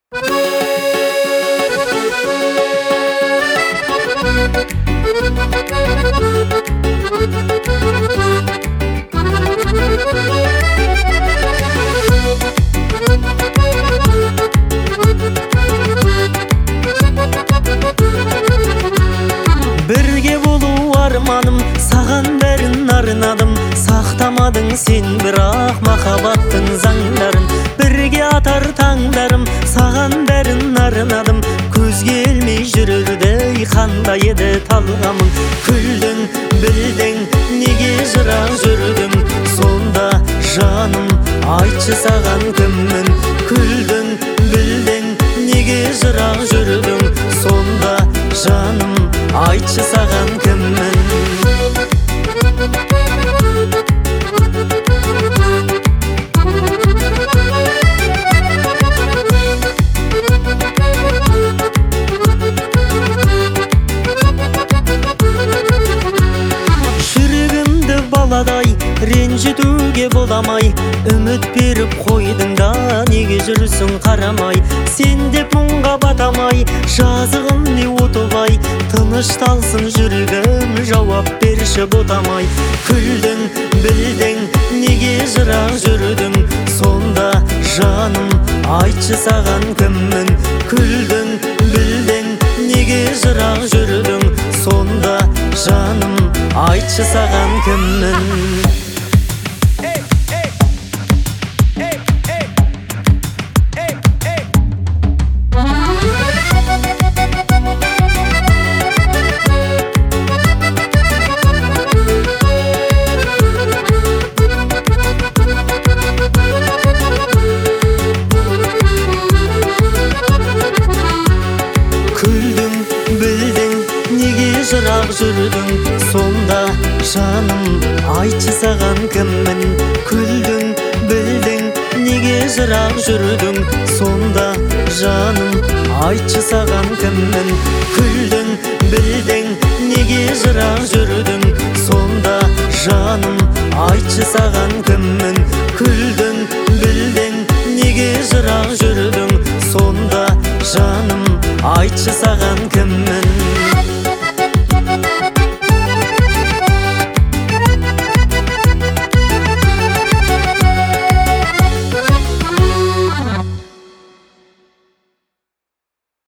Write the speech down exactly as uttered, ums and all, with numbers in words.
Бірге болу арманым, саған бәрін арнадым. Сақтамадың сен бірақ махаббаттың заңдарын. Бірге атар таңдарым, саған бәрін арнадым. Көзге ілмей жүрердей қандай еді талғамың. Күлдің, білдің, неге жырақ жүрдің? Сонда жаным, айтшы саған кіммін? Күлдің, білдің, неге жырақ жүрдің? Сонда жаным, айтшы саған кіммін? Жүрегімді баладай ренжітуге боламай, үміт беріп қойдың да неге жүрсің қарамай? Сен деп мұңға батамай, жазығым не отыбай, тынышталсын жүрегім, жауап берші ботамай. Күлдің, білдің, неге жырақ жүрдің? Сонда жаным, айтшы саған кіммін? Күлдің, білдің, неге жырақ жүрдің? Сонда жаным, айтшы саған кіммін? Күлдің, білдің, неге жырақ жүрдің? Сонда жаным, айтшы саған кіммін? Күлдің, білдің, неге жырақ жүрдің? Сонда жаным, айтшы саған кіммін? Күлдің, білдің, неге жырақ жүрдің? Сонда жаным, айтшы саған кіммін? Күлдің, білдің, неге жырақ жүрдің? Сонда жаным, айтшы саған